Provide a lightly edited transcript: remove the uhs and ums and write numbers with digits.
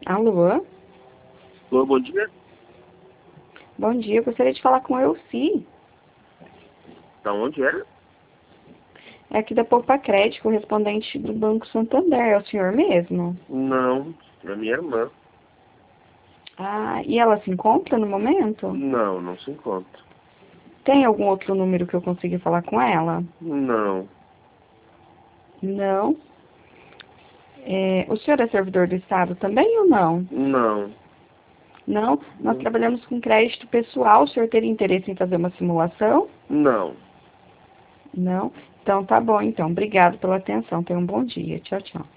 Alô? Alô, bom dia. Bom dia, eu gostaria de falar com a Elci. Da onde é? É aqui da Poupa Crédito, correspondente do Banco Santander. É o senhor mesmo? Não, é minha irmã. Ah, e ela se encontra no momento? Não, não se encontra. Tem algum outro número que eu consiga falar com ela? Não, Não. O senhor é servidor do Estado também ou não? não. Não. Nós trabalhamos com crédito pessoal. O senhor teria interesse em fazer uma simulação? Não. Não. Então tá bom, então. Obrigado pela atenção. Tenha um bom dia. Tchau, tchau.